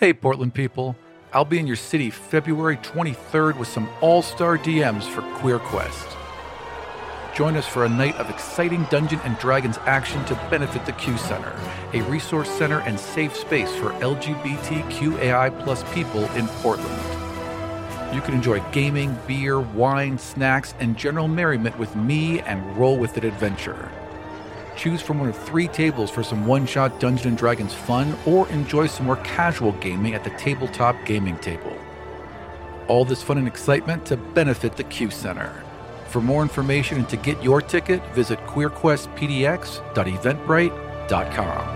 Hey, Portland people. I'll be in your city February 23rd with some all-star DMs for Queer Quest. Join us for a night of exciting Dungeons & Dragons action to benefit the Q Center, a resource center and safe space for LGBTQAI+ people in Portland. You can enjoy gaming, beer, wine, snacks, and general merriment with me and Roll With It adventure. Choose from one of 3 tables for some one-shot Dungeons & Dragons fun, or enjoy some more casual gaming at the tabletop gaming table. All this fun and excitement to benefit the Q Center. For more information and to get your ticket, visit queerquestpdx.eventbrite.com.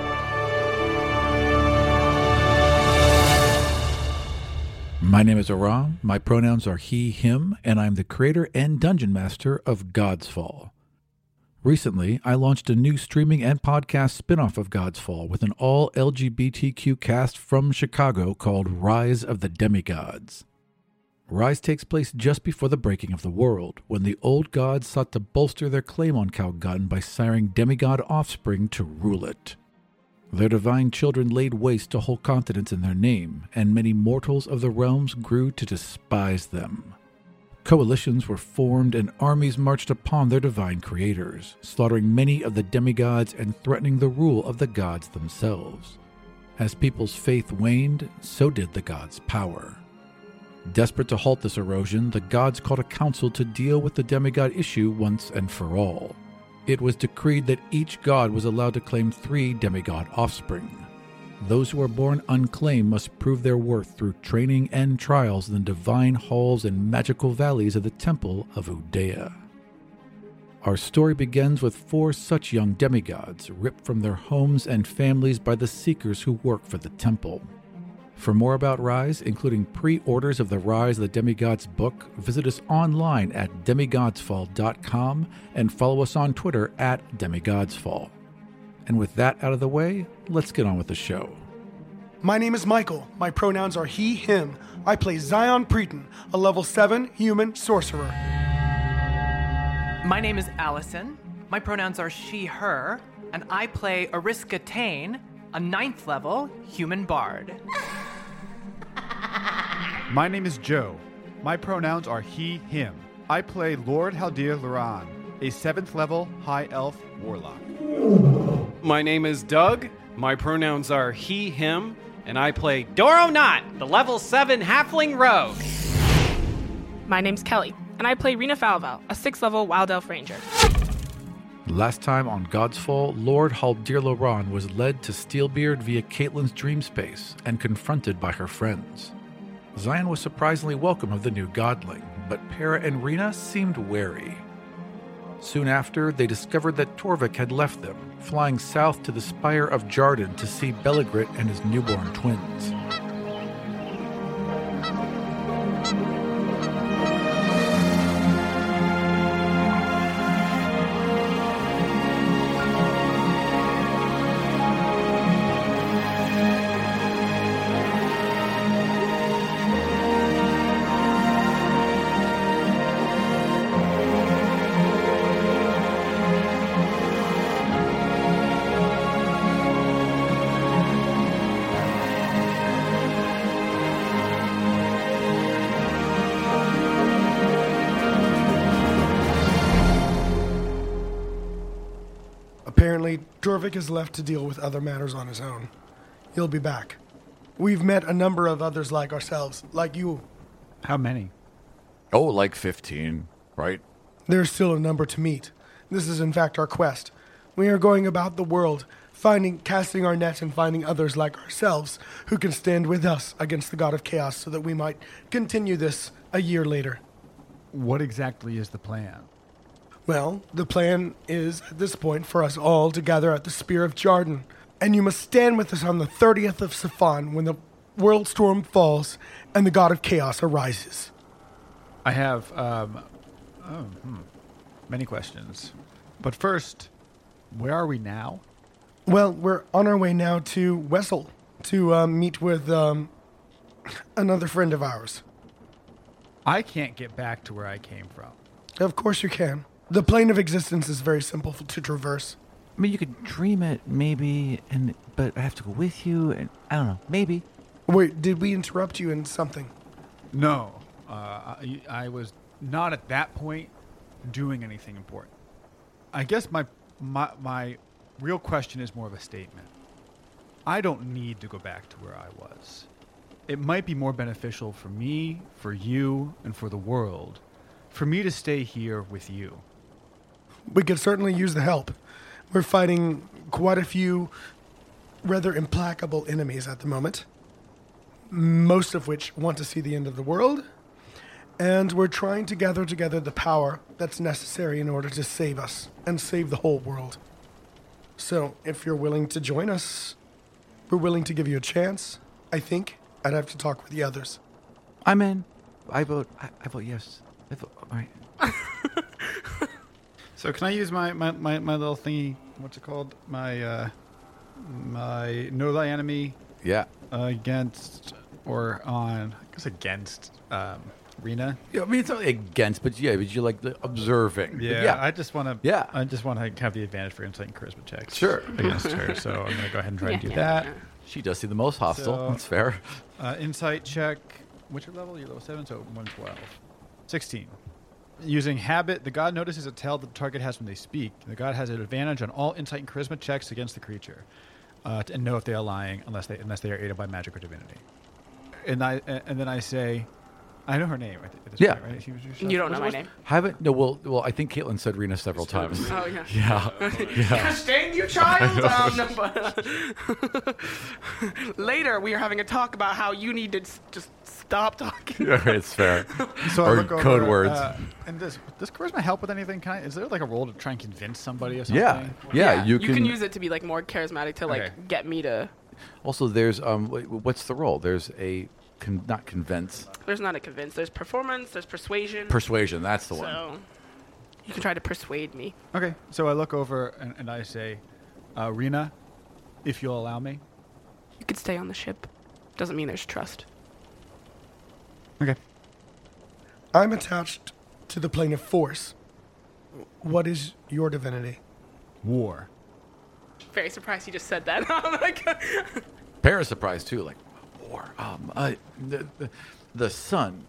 My name is Aram, my pronouns are he, him, and I'm the creator and dungeon master of God's Fall. Recently, I launched a new streaming and podcast spin-off of God's Fall with an all-LGBTQ cast from Chicago called Rise of the Demigods. Rise takes place just before the breaking of the world, when the old gods sought to bolster their claim on Calgunn by siring demigod offspring to rule it. Their divine children laid waste to whole continents in their name, and many mortals of the realms grew to despise them. Coalitions were formed and armies marched upon their divine creators, slaughtering many of the demigods and threatening the rule of the gods themselves. As people's faith waned, so did the gods' power. Desperate to halt this erosion, the gods called a council to deal with the demigod issue once and for all. It was decreed that each god was allowed to claim 3 demigod offspring. Those who are born unclaimed must prove their worth through training and trials in the divine halls and magical valleys of the Temple of Udea. Our story begins with 4 such young demigods ripped from their homes and families by the Seekers who work for the temple. For more about Rise, including pre-orders of the Rise of the Demigods book, visit us online at demigodsfall.com and follow us on Twitter at demigodsfall. And with that out of the way, let's get on with the show. My name is Michael. My pronouns are he, him. I play Zion Preeton, a level 7 human sorcerer. My name is Allison. My pronouns are she, her, and I play Ariska Tane, a 9th level human bard. My name is Joe. My pronouns are he, him. I play Lord Haldir Luran, a 7th level high elf warlock. My name is Doug. My pronouns are he, him, and I play Doro Knot, the level 7 halfling rogue. My name's Kelly, and I play Rena Falval, a 6th level wild elf ranger. Last time on God's Fall, Lord Haldir Luran was led to Steelbeard via Caitlyn's dream space and confronted by her friends. Zion was surprisingly welcome of the new godling, but Para and Rena seemed wary. Soon after, they discovered that Torvik had left them, flying south to the Spire of Jarden to see Beligrit and his newborn twins. Apparently, Dorvik is left to deal with other matters on his own. He'll be back. We've met a number of others like ourselves, like you. How many? Oh, like 15, right? There's still a number to meet. This is in fact our quest. We are going about the world, casting our net and finding others like ourselves who can stand with us against the god of chaos so that we might continue this a year later. What exactly is the plan? Well, the plan is, at this point, for us all to gather at the Spear of Jarden. And you must stand with us on the 30th of Safan when the world storm falls and the god of chaos arises. I have, many questions. But first, where are we now? Well, we're on our way now to Wessel to meet with another friend of ours. I can't get back to where I came from. Of course you can. The plane of existence is very simple to traverse. I mean, you could dream it, maybe, but I have to go with you, and I don't know, maybe. Wait, did we interrupt you in something? No, I was not at that point doing anything important. I guess my real question is more of a statement. I don't need to go back to where I was. It might be more beneficial for me, for you, and for the world, for me to stay here with you. We could certainly use the help. We're fighting quite a few rather implacable enemies at the moment, most of which want to see the end of the world, and we're trying to gather together the power that's necessary in order to save us and save the whole world. So, if you're willing to join us, we're willing to give you a chance. I think I'd have to talk with the others. I'm in. I vote yes. I vote, all right. So can I use my little thingy? What's it called? My know thy enemy Yeah. against or on? I guess against Rena. Yeah, I mean, it's not against, but you like the observing. Yeah, I just want to. Yeah. I just want to have the advantage for insight and charisma checks. Sure. Against her, so I'm going to go ahead and try to do that. She does see the most hostile. So- That's fair. Insight check. What's your level? You're level 7, so 112. 16. Using habit, the god notices a tell that the target has when they speak. The god has an advantage on all insight and charisma checks against the creature, and know if they are lying unless they are aided by magic or divinity. And then I say, I know her name. At this Yeah. point, right? You don't know my name. Haven't no. Well, I think Caitlin said Rena several times. Oh, yeah. Yeah. Sting, you child! No, but later, we were having a talk about how you need to just stop talking. It's fair. So I Or look over, code words. And does charisma help with anything? Is there like a role to try and convince somebody or something? Yeah. You can use it to be like more charismatic to like Okay. get me to. Also, there's what's the role? There's a not convince. There's not a convince. There's performance. There's persuasion. Persuasion. That's the one. So you can try to persuade me. Okay. So I look over and I say, Rena, if you'll allow me. You could stay on the ship. Doesn't mean there's trust. Okay. I'm attached to the plane of force. What is your divinity? War. Very surprised you just said that. I'm like, Paris surprised too. Like war. The sun.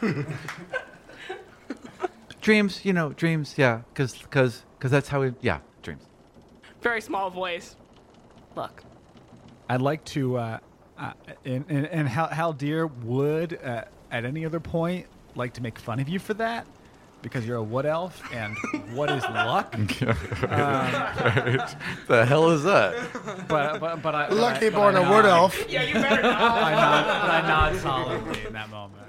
Dreams. Dreams. Yeah. Because that's how we. Yeah. Dreams. very small voice. Look. I'd like to, and Haldir would, at any other point, like to make fun of you for that, because you're a wood elf, and what is luck? The hell is that? But I, Lucky but born I a nod. wood elf. Yeah, you better not. I nod solemnly in that moment.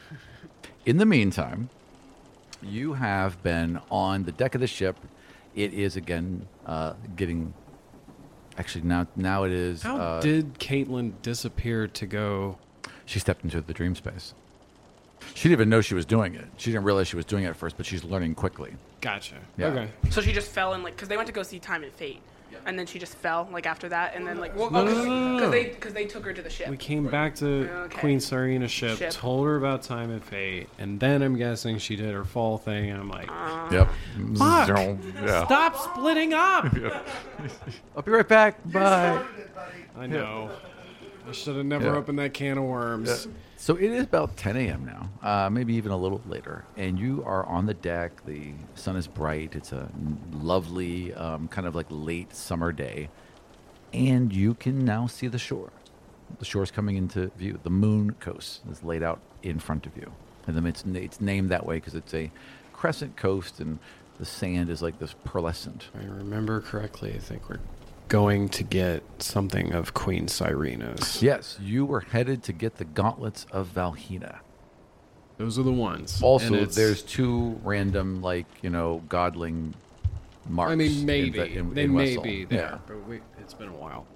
In the meantime, you have been on the deck of the ship. It is again getting. Actually, now it is. How did Caitlin disappear to go? She stepped into the dream space. She didn't even know she was doing it. She didn't realize she was doing it at first, but she's learning quickly. Gotcha. Yeah. Okay. So she just fell in, like, because they went to go see Time and Fate. And then she just fell, like, after that. And then, like, well, No. because they took her to the ship. We came back to Okay. Queen Cyrina's ship, told her about Time and Fate, and then I'm guessing she did her fall thing, and I'm like, Yep. Fuck! Yeah. stop splitting up! I'll be right back. Bye. I know. I should have never Yeah. opened that can of worms. So it is about 10 a.m. now, maybe even a little later, and you are on the deck. The sun is bright. It's a lovely, kind of like late summer day, and you can now see the shore. The shore is coming into view. The moon coast is laid out in front of you, and then it's named that way because it's a crescent coast, and the sand is like this pearlescent. I remember correctly, I think we're going to get something of Queen Cyrina's. Yes, you were headed to get the gauntlets of Valhina. Those are the ones. Also, And it's- there's two random, godling marks. I mean, maybe. They in may Wessel. be there, but it's been a while.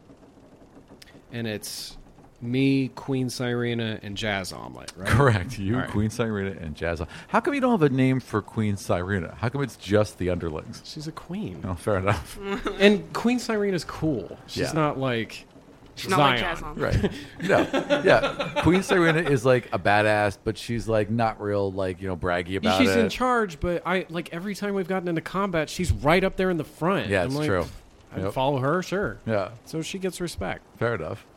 And it's me, Queen Cyrina, and Jazz Omelet, right? Correct. You, All right. Queen Cyrina, and Jazz. How come you don't have a name for Queen Cyrina? How come it's just the underlings? She's a queen. Oh, fair enough. And Queen Cyrina's cool. She's Yeah. not like She's not Zion. like Jazz on. Right. No. Yeah. Queen Cyrina is like a badass, but she's like not real, braggy about She's it. in charge, but every time we've gotten into combat, she's right up there in the front. Yeah, I'm it's like, true. I'd Yep. follow her, sure. Yeah. So she gets respect. Fair enough.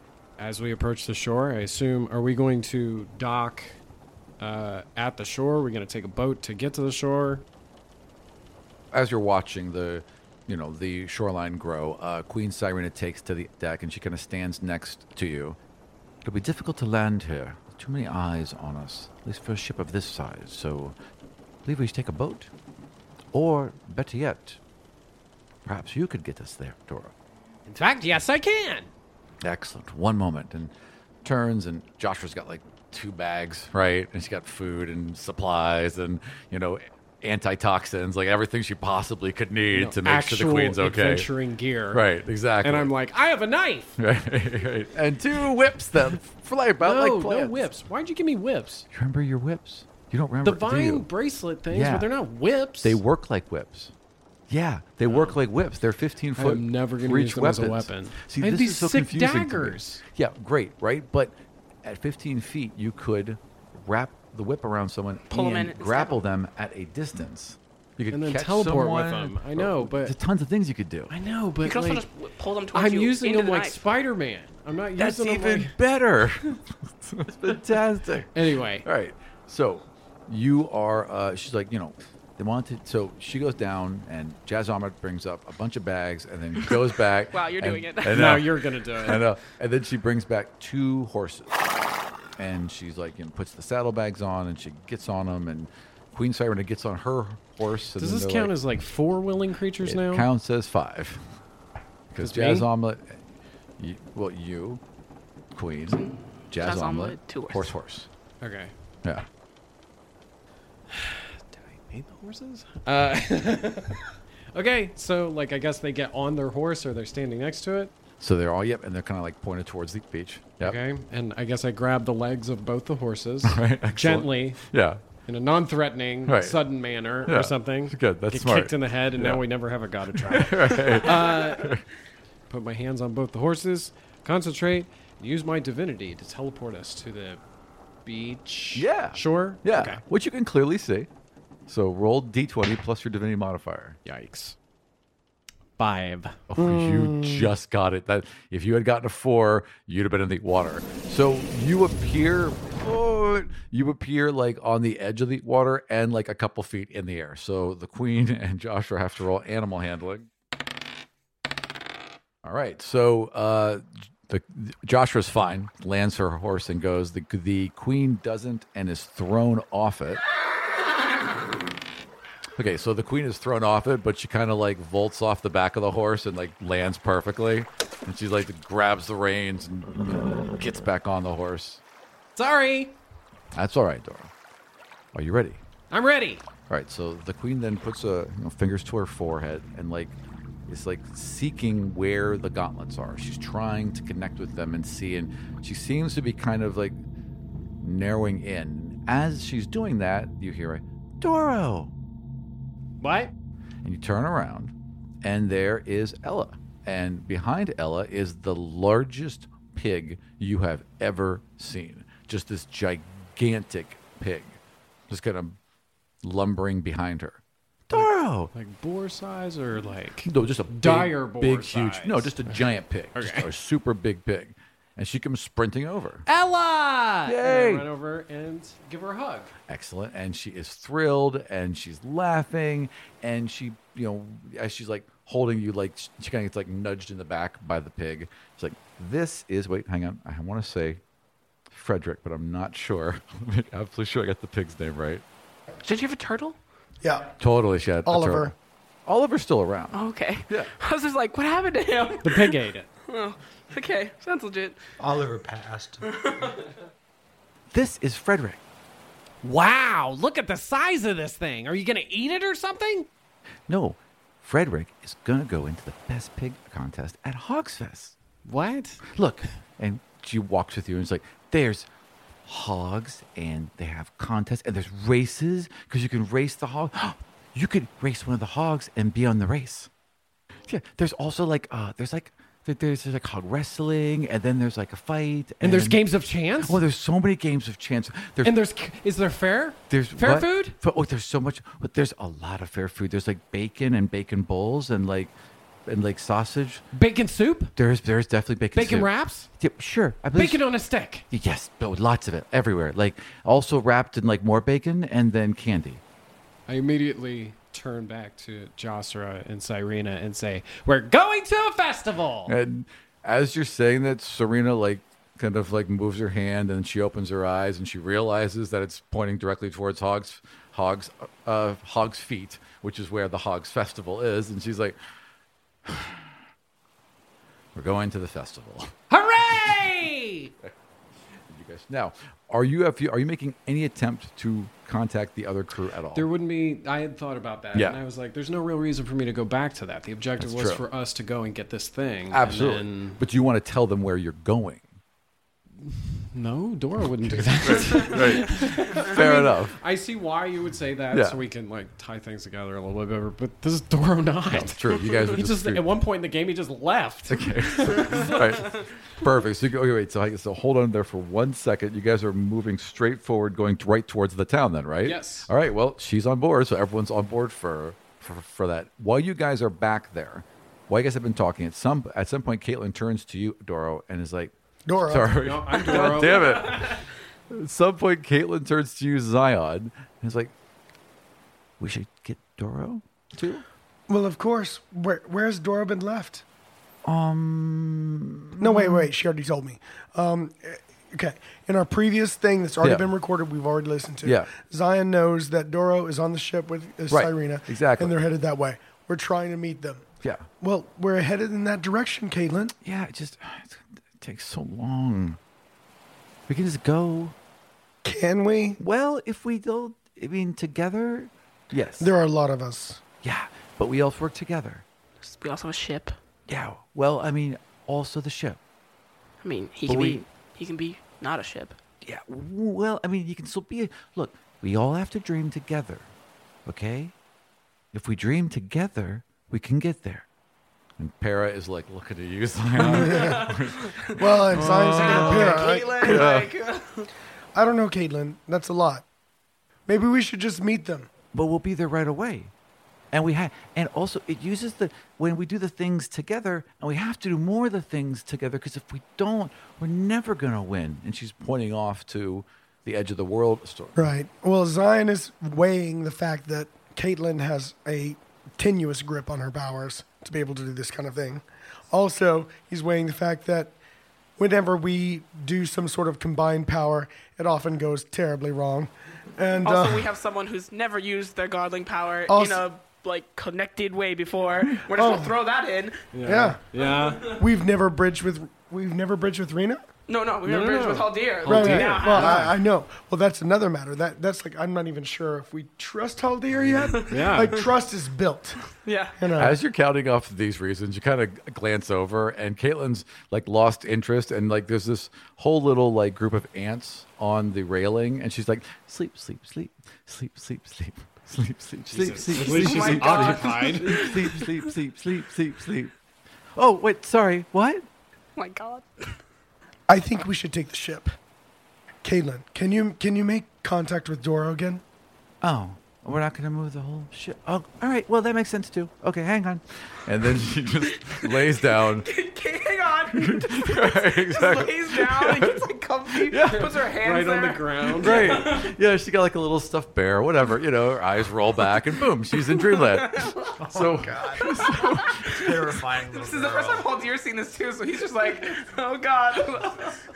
as we approach the shore, I assume, are we going to dock at the shore? Are we going to take a boat to get to the shore? As you're watching the shoreline grow, Queen Cyrena takes to the deck and she kind of stands next to you. It'll be difficult to land here. Too many eyes on us, at least for a ship of this size. So, I believe we should take a boat. Or, better yet, perhaps you could get us there, Dora. In fact, yes, I can. Excellent. One moment. And turns, and Joshua's got like 2 bags, right? And she's got food and supplies and, antitoxins, like everything she possibly could need to make sure the queen's okay. Adventuring gear. Right, exactly. And I'm like, I have a knife. Right. And 2 whips that fly about like plants. No whips. Why'd you give me whips? You remember your whips? You don't remember, the vine bracelet things, Yeah. but they're not whips. They work like whips. Yeah, they work like whips. They're 15-foot I'm never going to reach use them weapons. as a weapon. See, and this these is so sick confusing to me. daggers. Yeah, great, right? But at 15 feet, you could wrap the whip around someone Pull 'em in and and grapple stab them at a distance. You could And then catch teleport with someone. them. I know, but There's tons of things you could do. I know, but You can also like, just pull them towards I'm you using into them the like knife. Spider-Man. I'm not That's using them even like... better. That's fantastic. Anyway. All right. So you are, she's like, they wanted, so she goes down and Jazz Ahmed brings up a bunch of bags and then goes back. Wow, you're doing it. And Now you're going to do it. I know. And then she brings back 2 horses. And she's like, puts the saddlebags on and she gets on them. And Queen Cyrena gets on her horse. And Does then this they're count like, as like 4 willing creatures it now? counts as 5. Because Just me? Jazz Omelet, you, Queen, Jazz Jazz Omelet, Omelet, 2 horses. horse. Okay. Yeah. Did I name the horses? Okay, so like I guess they get on their horse or they're standing next to it. So they're all, and they're kind of like pointed towards the beach. Yep. Okay, and I guess I grab the legs of both the horses Right, excellent. gently Yeah. in a non-threatening, Right. sudden manner Yeah. or something. Good, that's Get smart. kicked in the head, and Yeah. now we never have a god to try. Put my hands on both the horses, concentrate, and use my divinity to teleport us to the beach. Yeah. Shore? Yeah. Okay. Which you can clearly see. So roll d20 plus your divinity modifier. Yikes. 5. Oh, you just got it. That if you had gotten a 4, you'd have been in the water. So you appear like on the edge of the water and like a couple feet in the air. So the queen and Joshua have to roll animal handling. All right. So Joshua's fine, lands her horse and goes. The queen doesn't and is thrown off it. Okay, so the queen is thrown off it, but she kind of like vaults off the back of the horse and like lands perfectly. And she like grabs the reins and gets back on the horse. Sorry. That's all right, Dora. Are you ready? I'm ready. All right, so the queen then puts fingers to her forehead and like is like seeking where the gauntlets are. She's trying to connect with them and see, and she seems to be kind of like narrowing in. As she's doing that, you hear a Doro. What? And you turn around, and there is Ella. And behind Ella is the largest pig you have ever seen. Just this gigantic pig. Just kind of lumbering behind her. Doro! Like boar size or like... No, just a dire boar big, huge... size. No, just a giant pig. Just Okay. a super big pig. And she comes sprinting over. Ella! Yay! And I run over and give her a hug. Excellent. And she is thrilled and she's laughing and she, as she's like holding you, like she kind of gets like nudged in the back by the pig. She's like, wait, hang on. I want to say Frederick, but I'm not sure. I'm absolutely sure I got the pig's name right. Did you have a turtle? Yeah. Totally. She had a Oliver. turtle. Oliver's still around. Oh, okay. Yeah. I was just like, what happened to him? The pig ate it. Oh, okay. Sounds legit. Oliver passed. This is Frederick. Wow, look at the size of this thing. Are you going to eat it or something? No, Frederick is going to go into the best pig contest at Hogsfest. What? Look, and she walks with you and it's like, there's hogs and they have contests and there's races because you can race the hog. You could race one of the hogs and be on the race. Yeah, there's also like, there's like hog wrestling and then there's like a fight. And there's games of chance? Oh, there's so many games of chance. Is there fair? There's fair what? food? Oh, there's so much. But there's a lot of fair food. There's like bacon and bacon bowls and like and like sausage. Bacon soup? There's definitely bacon. Bacon soup. wraps? Yep, sure. I believe Bacon on a stick. Yes, but lots of it everywhere. Like also wrapped in like more bacon and then candy. I immediately turn back to Josra and Cyrena and say, "We're going to a festival." And as you're saying that, Serena like kind of like moves her hand and she opens her eyes and she realizes that it's pointing directly towards Hog's feet, which is where the Hogs Festival is, and she's like, "We're going to the festival." Hooray! You guys, now, are you making any attempt to contact the other crew at all? There wouldn't be. I had thought about that, Yeah. and I was like, "There's no real reason for me to go back to that. The objective That's was true. for us to go and get this thing." Absolutely. And then, But you want to tell them where you're going. no, Dora wouldn't do that. Right. Fair enough. I see why you would say that, Yeah. so we can like tie things together a little bit better. But this is Doro not. That's true. You guys were He just just at one point in the game he just left. Okay. All right. Perfect. So, okay, wait. So hold on there for 1 second. You guys are moving straight forward, going right towards the town, then, right? Yes. All right. Well, she's on board, so everyone's on board for that. While you guys are back there, while you guys have been talking, at some point, Caitlin turns to you, Doro, and is like, Dora. "Sorry, No, I'm Doro. God damn it." At some point, Caitlin turns to you, Zion, and is like, "We should get Doro too." Well, of course. Where's Dora been left? No, wait. She already told me. Okay. In our previous thing that's already Yeah. been recorded, we've already listened to. Yeah. Zion knows that Doro is on the ship with Right. Cyrena. Exactly. And they're headed that way. We're trying to meet them. Yeah. Well, we're headed in that direction, Caitlin. Yeah. It takes so long. We can just go. Can we? Well, if we don't, I mean, together, yes. There are a lot of us. Yeah, but we all work together. We also have a ship. Yeah. Well, I mean, also the ship. I mean, he But can be not a ship. Yeah. Well, I mean, you can still be. Look, we all have to dream together. Okay. If we dream together, we can get there. And Para is like looking at you, Zion. Well, and Zion's going to appear. Caitlin, I don't know, Caitlin. That's a lot. Maybe we should just meet them. But we'll be there right away. And and also it uses when we do the things together, and we have to do more of the things together, because if we don't, we're never gonna win. And she's pointing off to the edge of the world store. Right. Well, Zion is weighing the fact that Caitlin has a tenuous grip on her powers to be able to do this kind of thing. Also, he's weighing the fact that whenever we do some sort of combined power, it often goes terribly wrong. And also, we have someone who's never used their godling power in Also- a connected way before. We're just gonna throw that in. yeah, Yeah. we've never bridged with Rena. No, we have a bridge with Haldir. Right, We right. now Well, have- I know. Well, that's another matter. That's like I'm not even sure if we trust Haldir yet. Yeah. Like trust is built. yeah. You know. As you're counting off these reasons, you kind of glance over, and Caitlin's like lost interest, and like there's this whole little like group of ants on the railing, and she's like, "Sleep, sleep, sleep, sleep, sleep, sleep, sleep, sleep, sleep, sleep, At sleep, least sleep, she's sleep, occupied. sleep, sleep, sleep, sleep, sleep, sleep." Oh wait, sorry, what? Oh my God. I think we should take the ship. Caitlin, can you make contact with Doro again? Oh, we're not going to move the whole ship. Oh, all right. Well, that makes sense too. Okay, hang on. And then she just lays down. Hang on. Right, exactly. Lays down and gets like comfy. Puts her hands Right there. on the ground. Right. Yeah, she got like a little stuffed bear, whatever. You know, her eyes roll back, and boom, she's in dreamland. So, Terrifying little This is the first time Haldir's seen this too, so he's just like, oh God.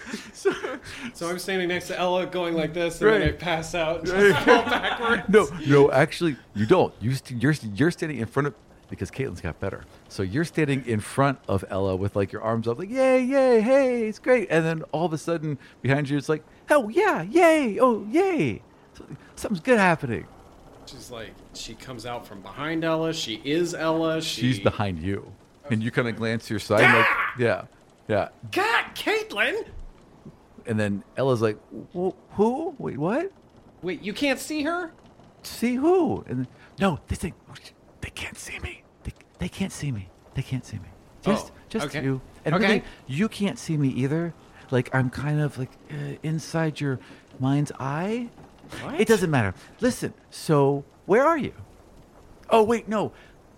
So I'm standing next to Ella going like this, and then I Right. pass out and just fall backwards. no, actually, you don't. You're standing in front of, because Caitlin's got better. So you're standing in front of Ella with like your arms up, like yay, yay, hey, it's great. And then all of a sudden behind you, it's like, oh yeah, yay, oh yay, something's good happening. She's like, she comes out from behind Ella. She is Ella. She's behind you, and you kind of glance to your side, like, yeah. God, Caitlin! And then Ella's like, who? Wait, what? Wait, you can't see her? See who? And then, no, they can't see me. They can't see me. They can't see me. Just okay. you. And Okay. really, you can't see me either. Like, I'm kind of like inside your mind's eye. What? It doesn't matter. Listen, so where are you? Oh, wait, no.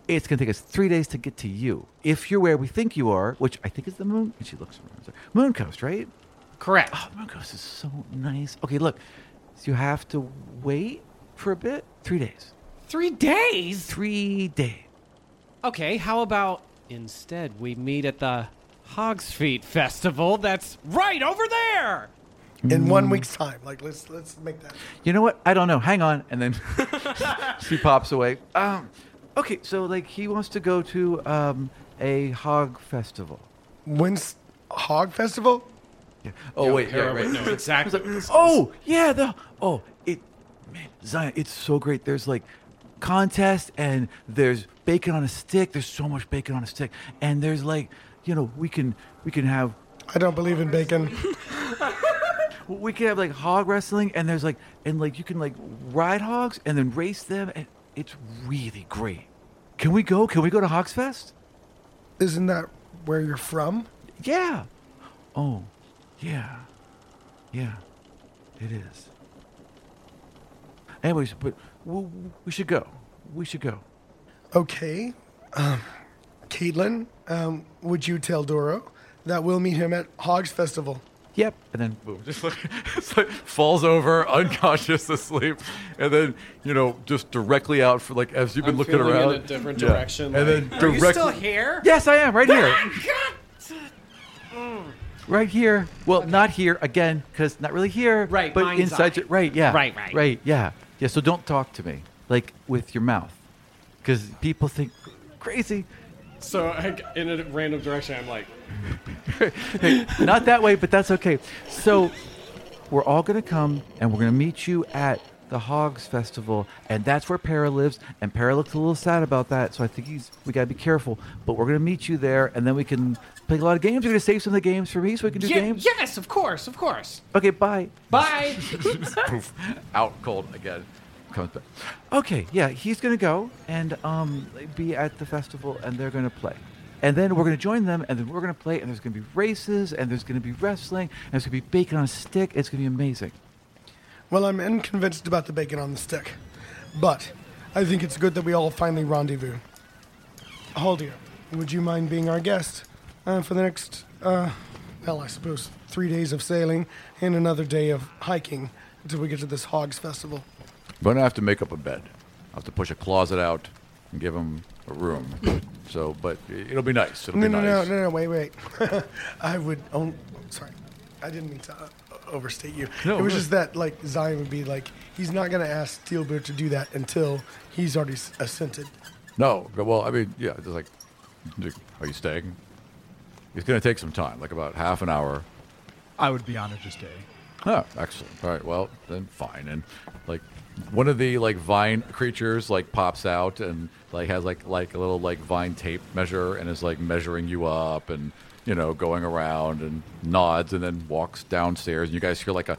it's going to take us 3 days to get to you. If you're where we think you are, which I think is the moon. And she looks around. Moon Coast, right? Correct. Oh, Moon Coast is so nice. Okay, look. So you have to wait for a bit. 3 days. 3 days? 3 days. Okay, how about instead we meet at the Hog's Feet Festival that's right over there? In 1 week's time. Like, let's make that. You know what? I don't know. Hang on. And then she pops away. Okay, so like he wants to go to a hog festival. When's Hog Festival? Yeah. Oh wait, yeah, Para right. would know exactly. what this is. Oh yeah, man, Zion, it's so great. There's like contest and there's bacon on a stick. There's so much bacon on a stick, and there's like, we can have. I don't believe in bacon. We can have like hog wrestling, and there's like, you can like ride hogs and then race them, and it's really great. Can we go? Can we go to Hogs Fest? Isn't that where you're from? Yeah. Oh, yeah. Yeah, it is. Anyways, but we should go. We should go. Okay. Caitlin, would you tell Doro that we'll meet him at Hogs Festival? Yep. And then boom, just like falls over, unconscious, asleep, and then just directly out for like as you've been I'm looking feeling around in a different direction. and then Are directly. you still here? Yes, I am right here. Right here. Well, not here again because not really here. Right, But mind's inside. eye. Right. Yeah. Right. Right. Yeah. Yeah. So don't talk to me like with your mouth, because people think crazy. So in a random direction, I'm like, Not that way, but that's okay. So we're all going to come and we're going to meet you at the Hogs Festival, and that's where Para lives. And Para looks a little sad about that, so I think we got to be careful. But we're going to meet you there, and then we can play a lot of games. You're going to save some of the games for me so we can do games? Yes, of course. Okay, bye. Bye. Poof, out cold again. Comes back. Okay, yeah, he's going to go and be at the festival, and they're going to play. And then we're going to join them, and then we're going to play, and there's going to be races, and there's going to be wrestling, and there's going to be bacon on a stick. It's going to be amazing. Well, I'm unconvinced about the bacon on the stick, but I think it's good that we all finally rendezvous. Haldir, would you mind being our guest for the next, I suppose 3 days of sailing and another day of hiking until we get to this Hogs Festival? I'm going to have to make up a bed. I'll have to push a closet out and give him a room. So, but it'll be nice. It'll be nice. No, wait. Sorry. I didn't mean to overstate you. No, it was no. just that, like, Zion would be like, he's not going to ask Steelbeard to do that until he's already assented. No, well, I mean, yeah, it's like, are you staying? It's going to take some time, like about half an hour. I would be honored to stay. Oh, excellent. All right, well, then fine. And like one of the like vine creatures like pops out and like has like a little like vine tape measure and is like measuring you up and going around and nods and then walks downstairs and you guys hear like a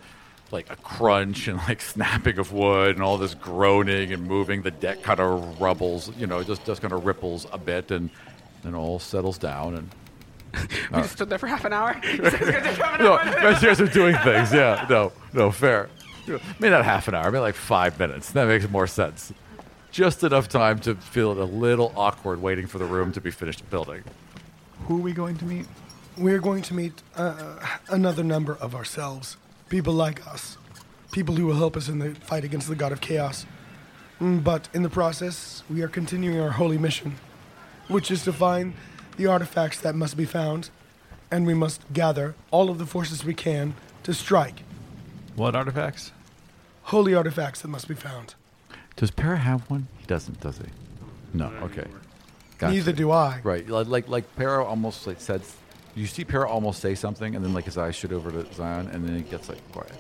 crunch and like snapping of wood and all this groaning and moving. The deck kind of rubbles, just kind of ripples a bit and then all settles down and We just stood there for half an hour. no, you guys are doing things. Yeah, no, fair. Maybe not half an hour, maybe like 5 minutes. That makes more sense. Just enough time to feel a little awkward waiting for the room to be finished building. Who are we going to meet? We're going to meet another number of ourselves, people like us, people who will help us in the fight against the god of chaos. But in the process, we are continuing our holy mission, which is to find the artifacts that must be found, and we must gather all of the forces we can to strike. What artifacts? Holy artifacts that must be found. Does Para have one? He doesn't, does he? No. Okay. Gotcha. Neither do I. Right. Like Para almost like said. You see Para almost say something, and then like his eyes shoot over to Zion, and then he gets like quiet.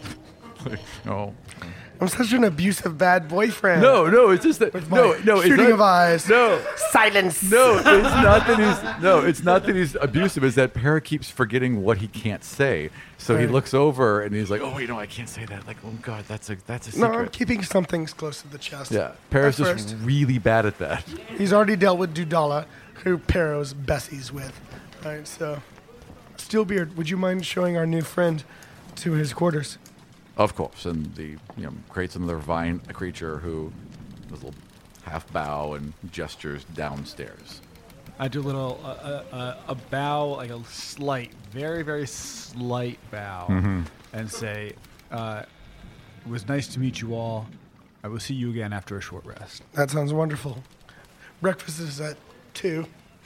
No. I'm such an abusive bad boyfriend. No, it's just that. With No, my no, shooting it's of not, eyes. No, Silence. no, it's not that he's it's not that he's abusive. It's that Para keeps forgetting what he can't say. So he Right. looks over and he's like, "Oh, I can't say that." Like, "Oh God, that's a secret." No, I'm keeping some things close to the chest. Yeah, Para's At just first. really bad at that. He's already dealt with Dudala, who Pero's Bessie's with. All right, so Steelbeard, would you mind showing our new friend to his quarters? Of course, and the creates another vine creature who, this little half bow and gestures downstairs. I do a little a bow, like a slight, very very slight bow, and say, "It was nice to meet you all. I will see you again after a short rest." That sounds wonderful. Breakfast is at 2.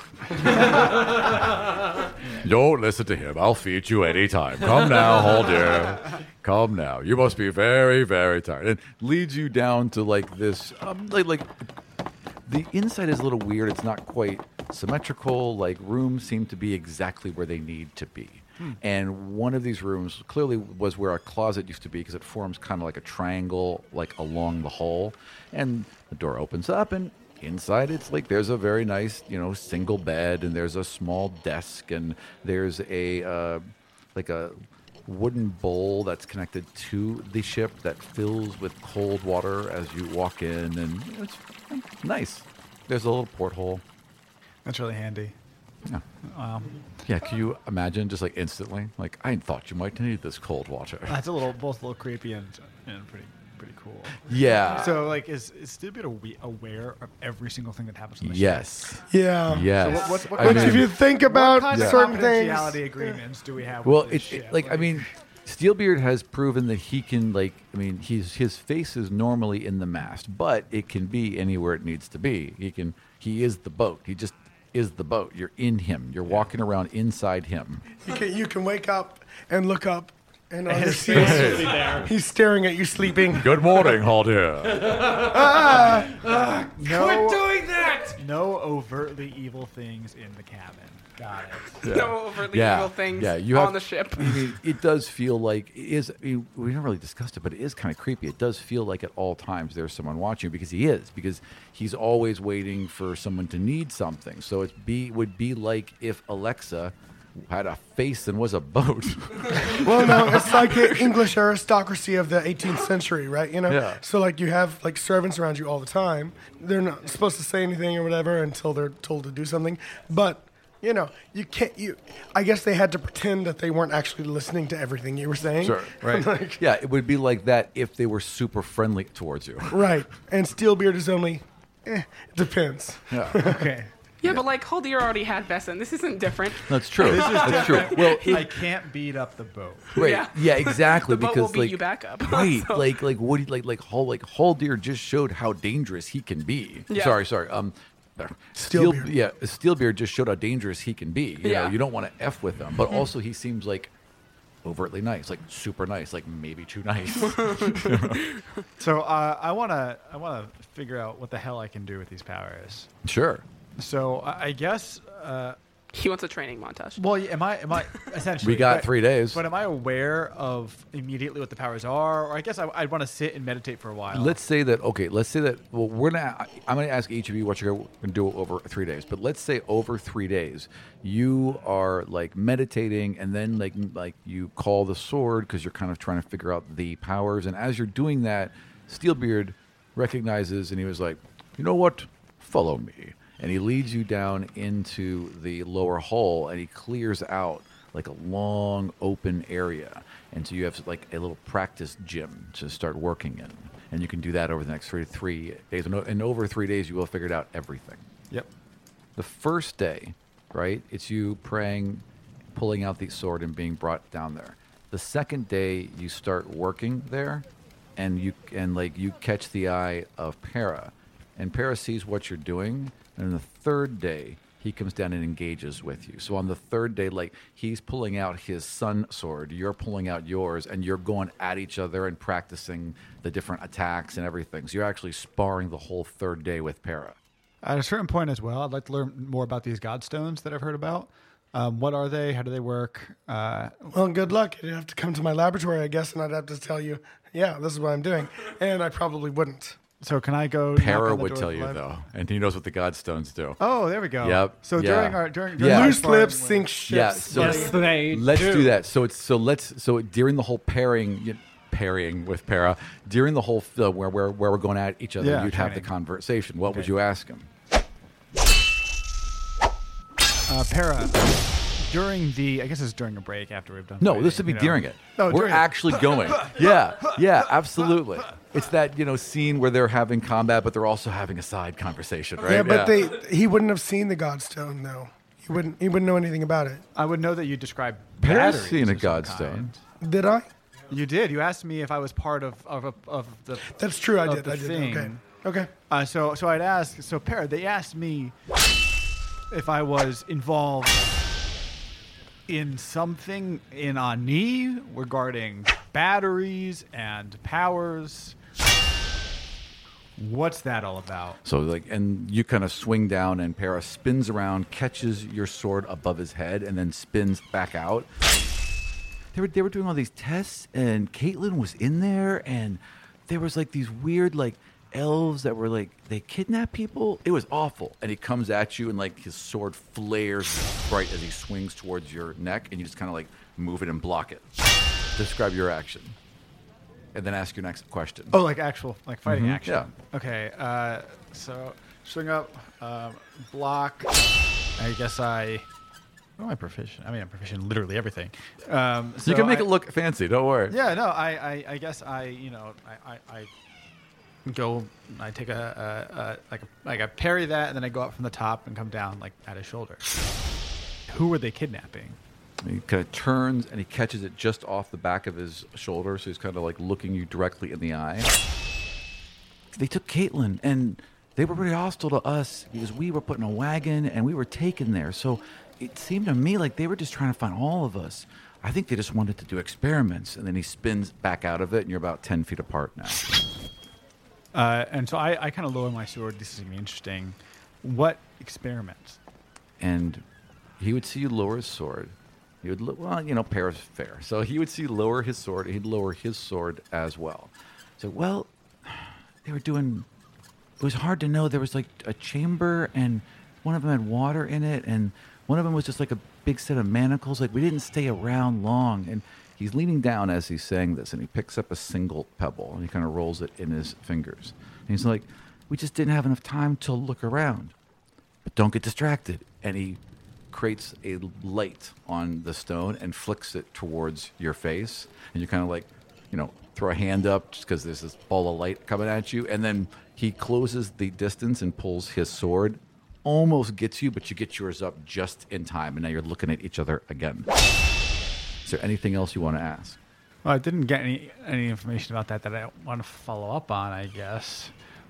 Don't listen to him. I'll feed you anytime. Come now, Haldir. Come now. You must be very, very tired. And leads you down to like this, like the inside is a little weird. It's not quite symmetrical. Like rooms seem to be exactly where they need to be. And one of these rooms clearly was where a closet used to be because it forms kind of like a triangle, like along the hall. And the door opens up, and inside it's like there's a very nice, single bed, and there's a small desk, and there's a like a wooden bowl that's connected to the ship that fills with cold water as you walk in, and it's nice. There's a little porthole. That's really handy. Yeah. Yeah, can you imagine just like instantly? Like, I thought you might need this cold water. That's both a little creepy and pretty cool. Yeah. So, like, is Steelbeard aware of every single thing that happens on the ship? Yes. Yeah. Yes. So what Which, if you think about kind of certain things, confidentiality agreements do we have? Well, with this it's ship? like, I mean, Steelbeard has proven that he can, like, I mean, his face is normally in the mast, but it can be anywhere it needs to be. He is the boat. He just is the boat. You're in him. You're walking around inside him. you can wake up and look up, and on his the face will be there. he's staring at you sleeping. Good morning, Haldir. Quit doing that! No overtly evil things in the cabin. Got it. Yeah. No overtly Yeah. evil things Yeah, you on have- the ship. I mean, it does feel like it is. I mean, we haven't really discussed it, but it is kind of creepy. It does feel like at all times there's someone watching because he's always waiting for someone to need something. So would be like if Alexa had a face and was a boat. Well, no, it's like the English aristocracy of the 18th century, right? Yeah. So like you have like servants around you all the time. They're not supposed to say anything or whatever until they're told to do something. But you can't. I guess they had to pretend that they weren't actually listening to everything you were saying. Sure. Right. Like, Yeah, it would be like that if they were super friendly towards you. right. And Steelbeard is only. It depends. Yeah. Okay. Yeah, but like Haldir already had Besson. This isn't different. That's true. That's true. Well, I can't beat up the boat. right. Yeah, exactly. The boat because will beat like you back up. right, So- like Woody, like Haldir just showed how dangerous he can be. Yeah. Sorry. Steelbeard. Steelbeard just showed how dangerous he can be. You know, Yeah. you don't want to F with him, but also he seems like overtly nice, like super nice, like maybe too nice. So I wanna figure out what the hell I can do with these powers. Sure. So I guess. He wants a training montage. Well, am I essentially? We got but- 3 days. But am I aware of immediately what the powers are? Or I guess I'd want to sit and meditate for a while. Let's say that. Well, I'm gonna ask each of you what you're gonna do over 3 days. But let's say over 3 days, you are like meditating, and then like you call the sword because you're kind of trying to figure out the powers. And as you're doing that, Steelbeard recognizes, and he was like, "You know what? Follow me." And he leads you down into the lower hall, and he clears out like a long open area. And so you have like a little practice gym to start working in. And you can do that over the next 3 days. And over 3 days, you will have figured out everything. Yep. The first day, right, it's you praying, pulling out the sword, and being brought down there. The second day, you start working there, and you catch the eye of Para. And Para sees what you're doing. And the third day, he comes down and engages with you. So on the third day, like he's pulling out his sun sword, you're pulling out yours, and you're going at each other and practicing the different attacks and everything. So you're actually sparring the whole third day with Para. At a certain point as well, I'd like to learn more about these godstones that I've heard about. What are they? How do they work? Well, good luck. You'd have to come to my laboratory, I guess, and I'd have to tell you, yeah, this is what I'm doing. And I probably wouldn't. So can I go? knock Para on the would door tell of the you lab? though, and he knows what the godstones do. Oh, there we go. Yep. So Yeah. during Yeah. Loose our lips fun- sink ships. Yeah, so buddy. let's do that. So during the whole pairing with Para, during the whole where we're going at each other, Yeah, you'd have the training. conversation. What would Okay. you ask him? Para, during I guess it's during a break after we've done. No, fighting, this would be during it. Oh, We're during it. actually going. Yeah, absolutely. It's that, scene where they're having combat, but they're also having a side conversation, right? Yeah, but he wouldn't have seen the Godstone, though. He wouldn't know anything about it. I would know that you described Per's batteries seen a of some Godstone. kind. Did I? You did. You asked me if I was part of the. That's true. I of did. the I did. thing. Okay. So I'd ask. So Per, they asked me if I was involved in something in Ani regarding batteries and powers. What's that all about? So and you kind of swing down, and Para spins around, catches your sword above his head, and then spins back out. They were doing all these tests, and Caitlin was in there, and there was these weird elves that were they kidnap people. It was awful. And he comes at you, and his sword flares bright as he swings towards your neck, and you just kind of move it and block it. Describe your action, and then ask your next question. Oh, actual fighting action. Yeah. Okay. So swing up, block. I guess I. What am I proficient? I mean, I'm proficient in literally everything. So you can make it look fancy. Don't worry. Yeah. No. I guess I go. I take a parry that, and then I go up from the top and come down at his shoulder. Who were they kidnapping? He kind of turns and he catches it just off the back of his shoulder, so he's kind of looking you directly in the eye. They took Caitlin, and they were pretty hostile to us because we were put in a wagon and we were taken there. So it seemed to me like they were just trying to find all of us. I think they just wanted to do experiments, and then he spins back out of it, and you're about 10 feet apart now. And so I kind of lower my sword. This is going to be interesting. What experiments? And he would see you lower his sword. He would Para's fair. So he would see you lower his sword. He'd lower his sword as well. So, they were doing... It was hard to know. There was a chamber, and one of them had water in it, and one of them was just a big set of manacles. We didn't stay around long. And he's leaning down as he's saying this, and he picks up a single pebble, and he kind of rolls it in his fingers. And he's like, we just didn't have enough time to look around. But don't get distracted. And he creates a light on the stone and flicks it towards your face. And you kind of throw a hand up just because there's this ball of light coming at you. And then he closes the distance and pulls his sword. Almost gets you, but you get yours up just in time. And now you're looking at each other again. Is there anything else you want to ask? Well, I didn't get any information about that I want to follow up on, I guess.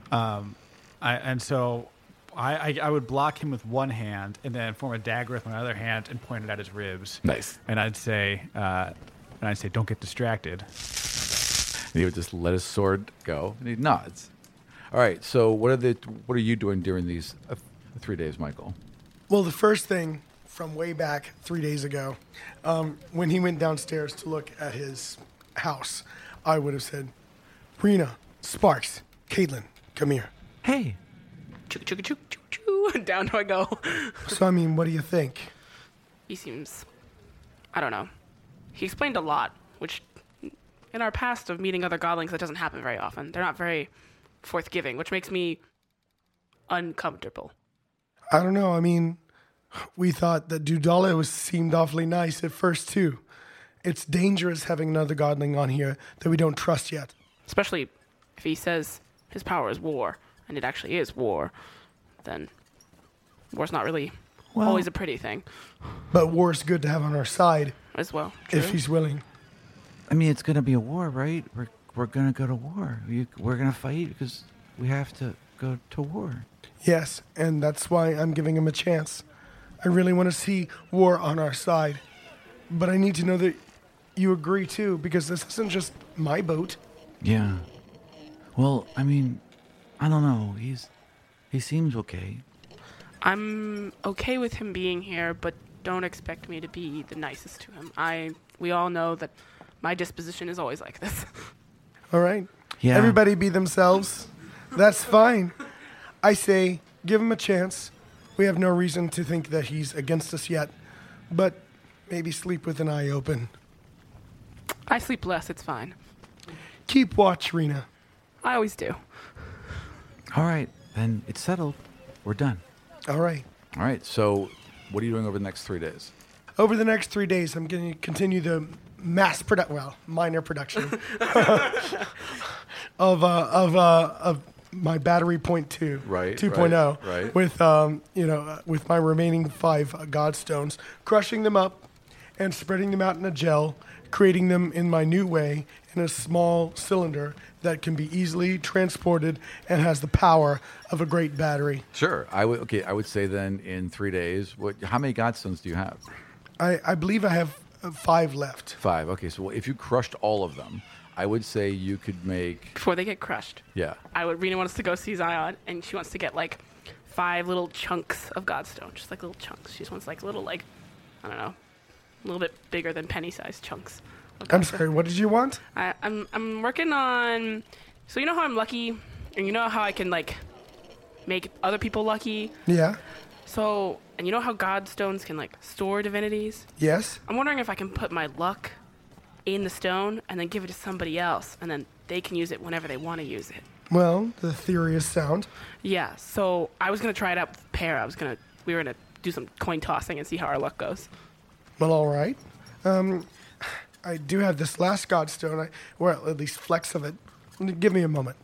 I would block him with one hand and then form a dagger with my other hand and point it at his ribs. Nice. And I'd say, don't get distracted. And he would just let his sword go, and he nods. All right. So what are you doing during these 3 days, Michael? Well, the first thing from way back 3 days ago, when he went downstairs to look at his house, I would have said, Rena, Sparks, Caitlin, come here. Hey. Choo choo choo choo choo. Down do I go. So, what do you think? He seems, I don't know. He explained a lot, which in our past of meeting other godlings, that doesn't happen very often. They're not very forthgiving, which makes me uncomfortable. I don't know. We thought that Dudala seemed awfully nice at first, too. It's dangerous having another godling on here that we don't trust yet. Especially if he says his power is war, and it actually is war, then war's not really always a pretty thing. But war's good to have on our side. As well. True. If he's willing. It's going to be a war, right? We're going to go to war. We're going to fight because we have to go to war. Yes, and that's why I'm giving him a chance. I really want to see war on our side. But I need to know that you agree, too, because this isn't just my boat. Yeah. Well, I don't know. He seems okay. I'm okay with him being here, but don't expect me to be the nicest to him. We all know that my disposition is always like this. All right. Yeah. Everybody be themselves. That's fine. I say, give him a chance. We have no reason to think that he's against us yet, but maybe sleep with an eye open. I sleep less, it's fine. Keep watch, Rena. I always do. All right. Then it's settled. We're done. All right. All right. So what are you doing over the next 3 days? Over the next 3 days, I'm going to continue the minor production of my battery point 2, Right, 2.0, right. with my remaining 5 Godstones, crushing them up and spreading them out in a gel, creating them in my new way in a small cylinder that can be easily transported and has the power of a great battery. Sure. I would say then in 3 days. How many Godstones do you have? I believe I have 5 left. 5. Okay, so if you crushed all of them, I would say you could make. Before they get crushed, Yeah. Rena wants to go see Zion, and she wants to get like 5 little chunks of Godstone, just like little chunks. She just wants like little, like, I don't know, a little bit bigger than penny-sized chunks. I'm sorry, what did you want? I'm working on. So you know how I'm lucky, and you know how I can like make other people lucky. Yeah. So, and you know how Godstones can like store divinities. Yes. I'm wondering if I can put my luck in the stone and then give it to somebody else, and then they can use it whenever they want to use it. Well, the theory is sound. Yeah. So I was gonna try it out with Para. We were gonna do some coin tossing and see how our luck goes. Well, all right. I do have this last Godstone, or at least flecks of it. Give me a moment.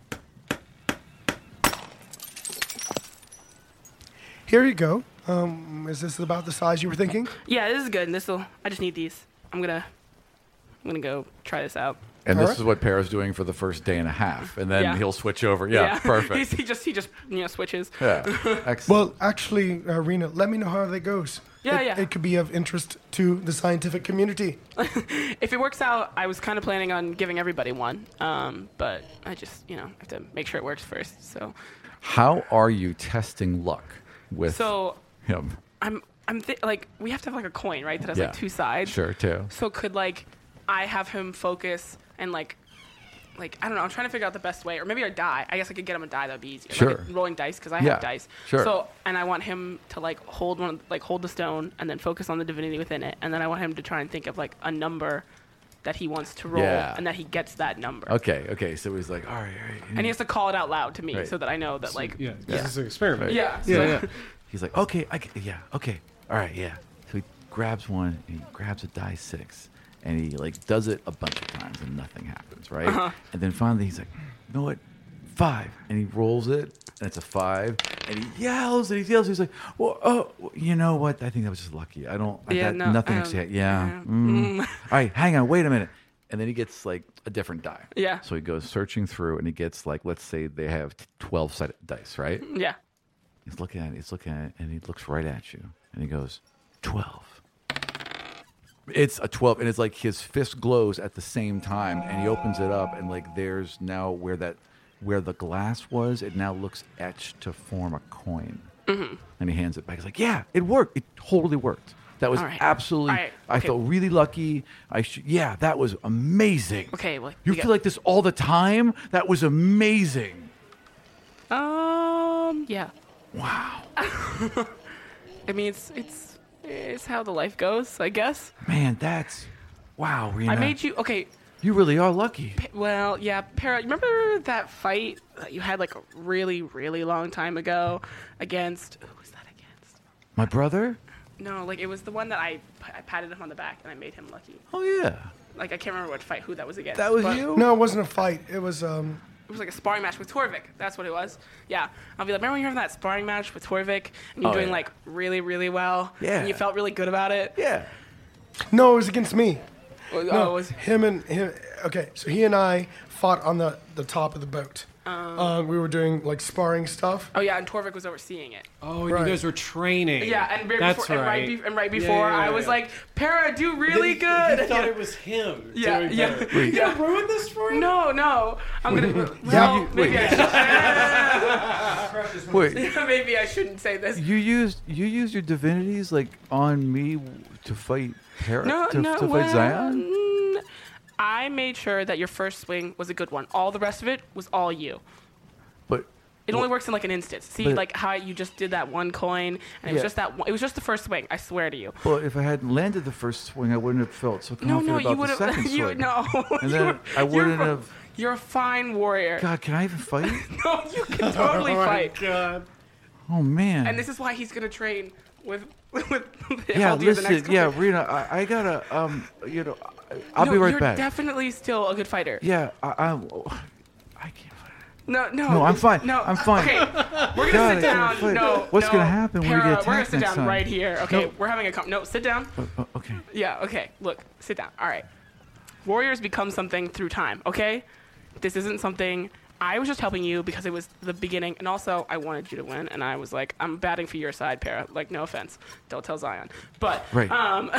Here you go. Is this about the size you were thinking? Yeah, this is good. And I just need these. I'm gonna go try this out. And All this right. is what Para's doing for the first day and a half, and then Yeah. he'll switch over. Yeah, perfect. he just switches. Yeah, excellent. Well, actually, Rena, let me know how that goes. Yeah. It could be of interest to the scientific community. If it works out, I was kind of planning on giving everybody one, but I just have to make sure it works first. So How are you testing luck with him? like we have to have like a coin, right? That has Yeah. like 2 sides. Sure, too. So could like I have him focus and like I don't know. I'm trying to figure out the best way, or maybe a die. I guess I could get him a die. That'd be easier. Sure. Like rolling dice because I Yeah, have dice. sure. So and I want him to like hold the stone and then focus on the divinity within it, and then I want him to try and think of like a number that he wants to roll, Yeah. and that he gets that number. Okay. So he's like, all right. And he has to call it out loud to me Right. so that I know that like Yeah, this is an experiment. yeah. Yeah. He's like, okay, okay, all right, yeah. So he grabs one, and he grabs a die 6, and he like does it a bunch of times, and nothing happens, right? Uh-huh. And then finally he's like, you know what, 5, and he rolls it, and it's a 5, and he yells. He's like, well, oh, you know what? I think that was just lucky. Nothing actually. Yeah. All right, hang on, wait a minute. And then he gets like a different die. Yeah. So he goes searching through, and he gets like, let's say they have 12-sided dice, right? Yeah. He's looking at it, and he looks right at you, and he goes, 12. It's a 12, and it's like his fist glows at the same time, and he opens it up, and like there's now where the glass was, it now looks etched to form a coin. Mm-hmm. And he hands it back. He's like, yeah, it worked. It totally worked. That was All right. absolutely, All right. I Okay. felt really lucky. Yeah, that was amazing. Okay, well, You we feel got- like this all the time? That was amazing. Yeah. Wow. I mean, it's how the life goes, I guess. Man, wow, Rena. I made you okay. You really are lucky. Well, yeah, Para. You remember that fight that you had like a really, really long time ago against? Who was that against? My brother? No, like it was the one that I patted him on the back and I made him lucky. Oh, yeah. Like I can't remember what fight, who that was against. That was but you? No, it wasn't a fight. It was It was like a sparring match with Torvik. That's what it was. Yeah. I'll be like, remember when you were having that sparring match with Torvik and you're Oh, doing yeah. like really, really well? Yeah. And you felt really good about it? Yeah. no, it was against me. Oh, No, it was. him. Okay, so he and I fought on the top of the boat. We were doing like sparring stuff. Oh yeah, and Torvik was overseeing it. Oh, Right. you guys were training. Yeah, and right That's before, right. and right Yeah, before, yeah, I was yeah. like, Para, do really good. You thought it was him. Yeah, doing yeah. better. Wait. You gonna ruin this for him? No, I'm gonna. Well, Yeah, maybe Wait, maybe I shouldn't say this. you used your divinities like on me to fight Para? to fight well, Zion? I made sure that your first swing was a good one. All the rest of it was all you. But It only works in like an instance. See, But- like how you just did that one coin, and it was Yeah. just that. It was just the first swing. I swear to you. well, if I hadn't landed the first swing, I wouldn't have felt so confident No, about you the would have. second swing. And then I you're wouldn't a- have. You're a fine warrior. God, can I even fight? No, you can totally Oh my fight. God. Oh man. And this is why he's gonna train with Yeah, hold you the listen. next Yeah, couple- Rena, I gotta, I'll No, be right you're back. definitely still a good fighter. Yeah, I can't. No, No, I'm fine. No, I'm fine. Okay, we're gonna God, sit I can't down. fight. No, What's no. gonna happen when we get Para, attacked We're gonna sit next down time? right here. Okay, No. we're having a no. Sit down. Okay. Yeah. Okay. Look, sit down. All right. Warriors become something through time. Okay. This isn't something. I was just helping you because it was the beginning, and also I wanted you to win, and I was like, I'm batting for your side, Para. Like, no offense, don't tell Zion, but Right.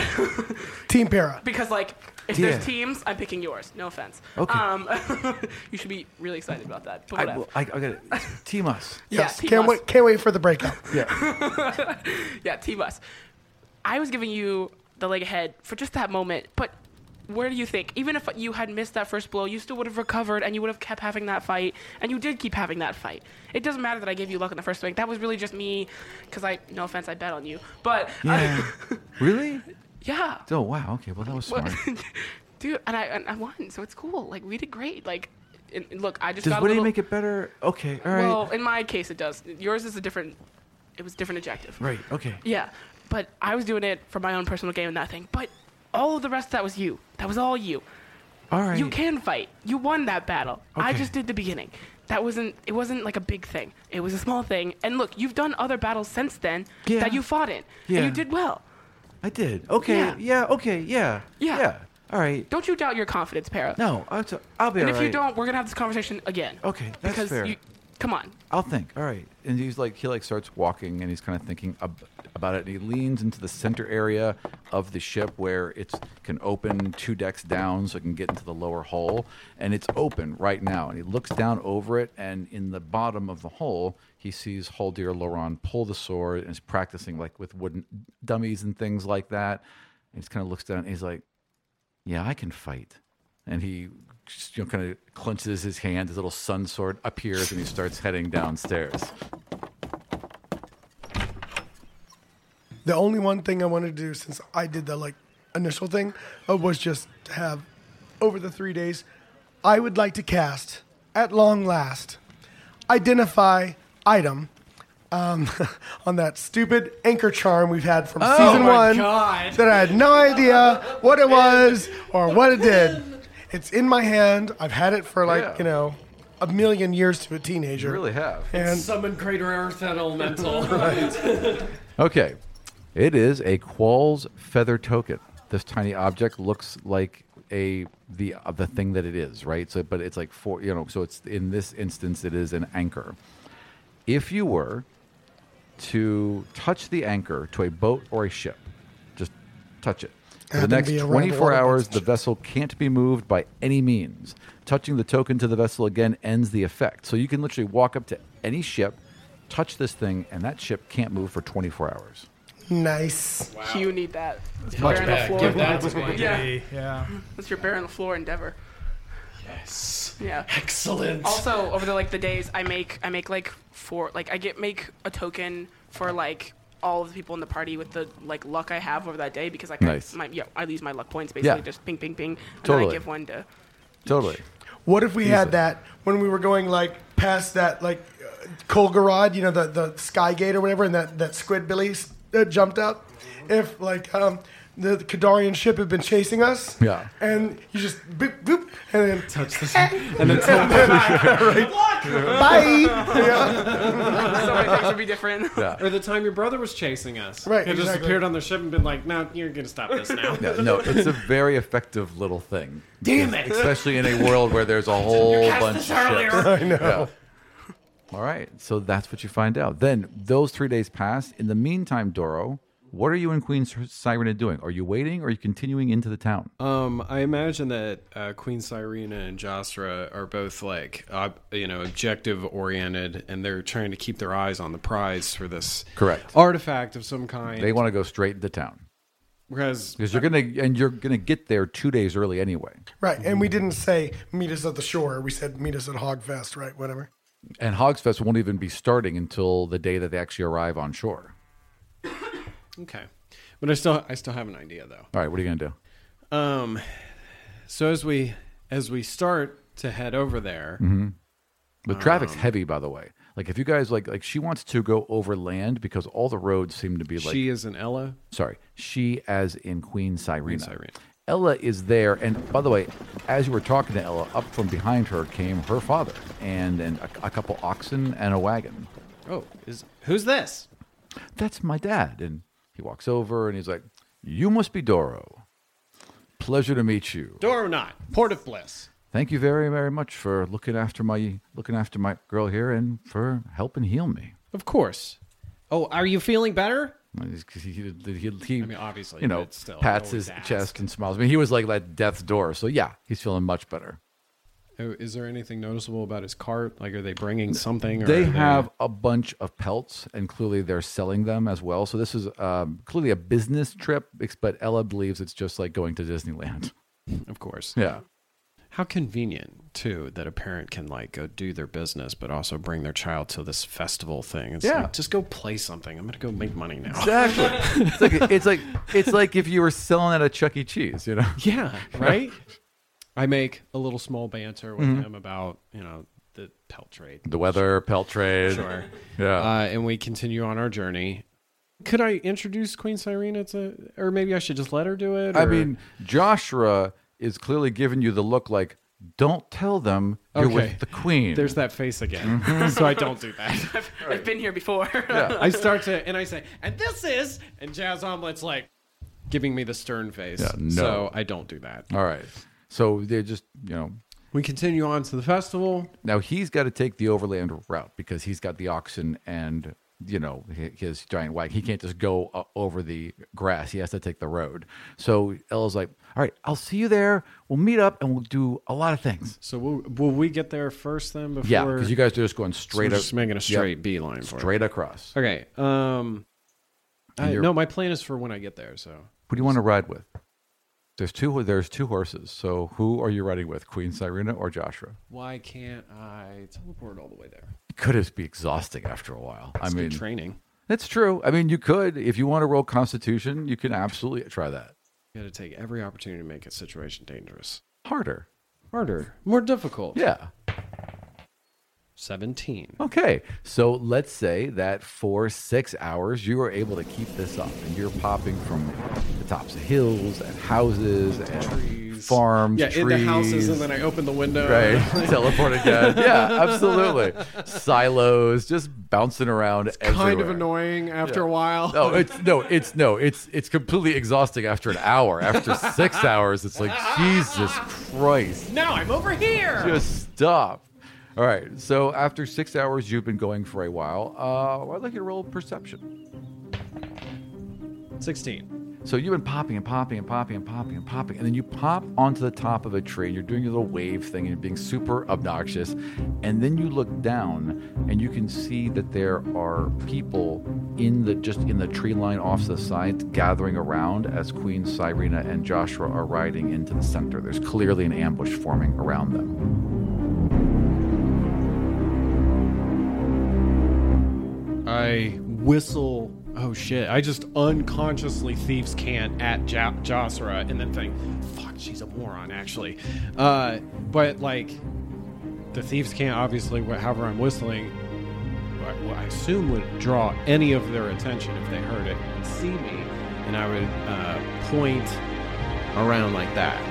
Team Para. because like if Yeah. there's teams, I'm picking yours. No offense. Okay. You should be really excited about that. But I whatever. got it. Team us. Yes. Team Can't us. wait. Can't wait for the breakout. Yeah. Yeah, Team Us. I was giving you the leg ahead for just that moment, but where do you think? Even if you had missed that first blow, you still would have recovered and you would have kept having that fight, and you did keep having that fight. It doesn't matter that I gave you luck in the first swing. That was really just me, because no offense, I bet on you. But, Yeah. Really? yeah. Oh wow. Okay. Well, that was smart. Dude, and I won, so it's cool. Like, we did great. Like, and look, I just Does got a Woody little... make it better? Okay. All right. Well, in my case, it does. Yours is it was a different objective. Right. Okay. Yeah, but I was doing it for my own personal game and that thing. But all of the rest of that was you. That was all you. All right. You can fight. You won that battle. I Okay. just did the beginning. It wasn't like a big thing. It was a small thing. And look, you've done other battles since then Yeah. that you fought in. Yeah. And you did well. I did. Okay. Yeah. Yeah. Okay. Yeah. Yeah. Yeah. All right. Don't you doubt your confidence, Para. No, I'll be And all if you right. don't, we're going to have this conversation again. Okay, that's because fair. Come on. I'll think. All right. And he starts walking, and he's kind of thinking about it. And he leans into the center area of the ship where it can open 2 decks down, so it can get into the lower hull. And it's open right now. And he looks down over it, and in the bottom of the hull, he sees Haldir Loran pull the sword, and is practicing like with wooden dummies and things like that. And he just kind of looks down, and he's like, "Yeah, I can fight." And he kind of clenches his hand. His little sun sword appears, and he starts heading downstairs. The only one thing I wanted to do since I did the initial thing was just to have over the 3 days, I would like to cast at long last, identify item on that stupid anchor charm we've had from season 1 that I had no idea what it was or what it did. It's in my hand. I've had it for a million years to a teenager. You really have. And Summon Greater Earth Elemental. Okay. It is a Qualls feather token. This tiny object looks like the thing that it is, right? So, but it's like so it's in this instance, it is an anchor. If you were to touch the anchor to a boat or a ship, just touch it. For the Happened to next be around 24 water hours, boats. the vessel can't be moved by any means. Touching the token to the vessel again ends the effect. So you can literally walk up to any ship, touch this thing, and that ship can't move for 24 hours. nice. You need that. Much Bear on the better. floor. Give that to me. Yeah. Yeah. That's your bear on the floor endeavor. Yes. Yeah. Excellent. Also, over the days, I make like 4, make a token for all of the people in the party with the luck I have over that day, because Nice. I lose my luck points basically, Yeah. just ping ping ping, and then Totally. I give one to. Totally. What if we Easily. had that when we were going past that Kolgarad, the Sky Gate or whatever, and that Squidbilly jumped out? If the Kadarian ship had been chasing us, Yeah. and you just boop boop, and then touch this, and then bye. Yeah. So many things would be different. Yeah. or the time your brother was chasing us. Right, He just exactly. appeared on the ship and been like, "No, you're gonna stop this now." Yeah, no, it's a very effective little thing. Damn it. Especially in a world where there's a whole bunch of ships. I know. Yeah. All right, so that's what you find out. Then those 3 days pass. In the meantime, Doro, what are you and Queen Cyrena doing? Are you waiting or are you continuing into the town? I imagine that Queen Cyrena and Jostra are both objective oriented, and they're trying to keep their eyes on the prize for this Correct. artifact of some kind. They want to go straight into town because because you're gonna get there 2 days early anyway. Right, and we didn't say meet us at the shore. We said meet us at Hogfest, right? Whatever. And Hogsfest won't even be starting until the day that they actually arrive on shore. okay, but I still have an idea though. All right, what are you gonna do? So as we start to head over there, The traffic's heavy, by the way. Like if you guys like she wants to go over land because all the roads seem to be like She is an Ella. sorry, she as in Queen Cyrena. Cyrena. Ella is there, and by the way, as you were talking to Ella, up from behind her came her father and a couple oxen and a wagon. Oh, who's this? That's my dad. And he walks over and he's like, "You must be Doro. Pleasure to meet you. Doro not. Port of Bliss. Thank you very, very much for looking after my girl here and for helping heal me." Of course. Oh, are you feeling better? He I mean, obviously, you know, but still, pats always his ask. chest and smiles. I mean, he was like at death's door. So yeah, he's feeling much better. Oh, is there anything noticeable about his cart? Like, are they bringing something? Or They are have a bunch of pelts, and clearly they're selling them as well. So this is clearly a business trip, but Ella believes it's just like going to Disneyland. Of course. Yeah. How convenient, too, that a parent can, like, go do their business, but also bring their child to this festival thing. It's Yeah. like, just go play something. I'm going to go make money now. Exactly. it's like if you were selling at a Chuck E. Cheese, you know? Yeah, right? I make a little small banter with him about, the pelt trade. The weather, pelt trade. Sure. Yeah. And we continue on our journey. Could I introduce Queen Cyrena to, or maybe I should just let her do it? I or- mean, Joshua is clearly giving you the look like, don't tell them you're Okay. with the queen. There's that face again. So I don't do that. I've been here before. I start to, and I say, and this is, and Jazz Omelet's like giving me the stern face. Yeah, no. So I don't do that. All right. So they're just, We continue on to the festival. now he's got to take the overland route because he's got the oxen and, his giant wagon. He can't just go over the grass. He has to take the road. So Ella's like, all right, I'll see you there. We'll meet up and we'll do a lot of things. So will we get there first then? Before? Yeah, because you guys are just going So straight we're up. just making a straight beeline for it. Straight across. Okay. you're- No, my plan is for when I get there. So Who do you want to ride with? There's two horses. So who are you riding with, Queen Cyrena or Joshua? why can't I teleport all the way there? It could just be exhausting after a while. It's good training. That's true. I mean, you could, if you want to roll Constitution, you can absolutely try that. You got to take every opportunity to make a situation dangerous. Harder. Harder, more difficult. Yeah. 17. Okay. So let's say that for 6 hours, you are able to keep this up and you're popping from the tops of hills and houses and Trees. farms, Yeah, trees. in the houses, and then I open the window. Right. Teleport again. Yeah, absolutely. Silos, just bouncing around everywhere. Kind of annoying after a while. It's completely exhausting after an hour. After 6 hours, it's like, Jesus Christ. Now I'm over here. Just stop. All right. So after 6 hours, you've been going for a while. I'd like you to roll perception. 16. So you've been popping and popping and popping and popping and popping, and then you pop onto the top of a tree. And you're doing your little wave thing, and you're being super obnoxious. And then you look down, and you can see that there are people in the tree line off to the side, gathering around as Queen Cyrena and Joshua are riding into the center. There's clearly an ambush forming around them. I whistle. Oh shit! I just unconsciously thieves cant at Josra and then think, "Fuck, she's a moron." Actually, but like the thieves cant, obviously, however I'm whistling, I assume would draw any of their attention if they heard it and see me, and I would point around like that.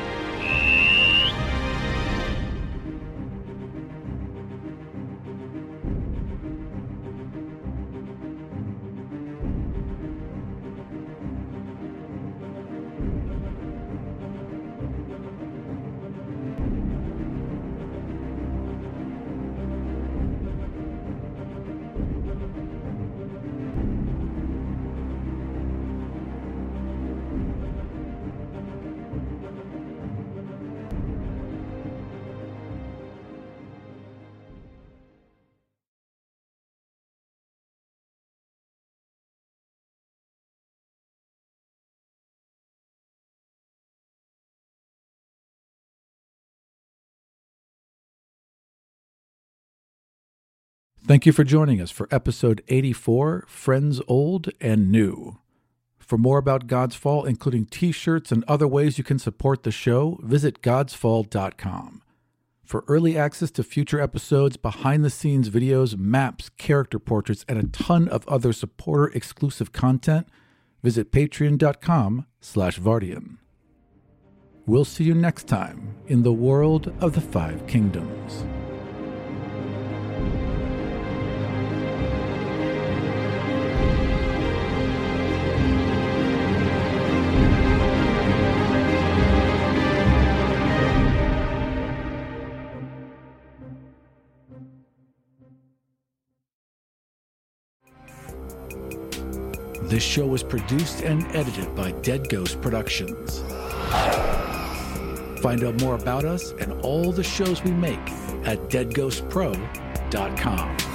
Thank you for joining us for episode 84, Friends Old and New. For more about God's Fall, including t-shirts and other ways you can support the show, visit godsfall.com. For early access to future episodes, behind-the-scenes videos, maps, character portraits, and a ton of other supporter-exclusive content, visit patreon.com/Vardian. We'll see you next time in the world of the Five Kingdoms. This show was produced and edited by Dead Ghost Productions. Find out more about us and all the shows we make at deadghostpro.com.